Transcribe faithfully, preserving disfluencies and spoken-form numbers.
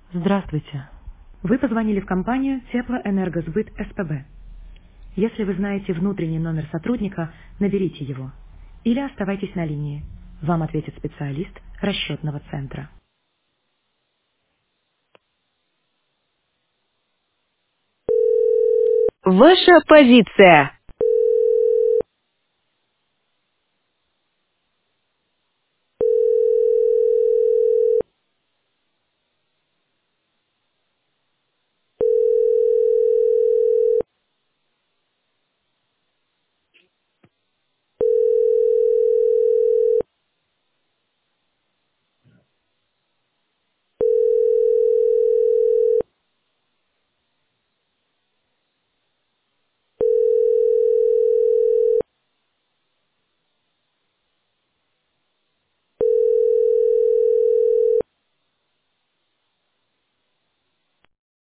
Здравствуйте. Вы позвонили в компанию Теплоэнергосбыт СПБ. Если вы знаете внутренний номер сотрудника, наберите его. Или оставайтесь на линии. Вам ответит специалист расчетного центра. Ваша позиция.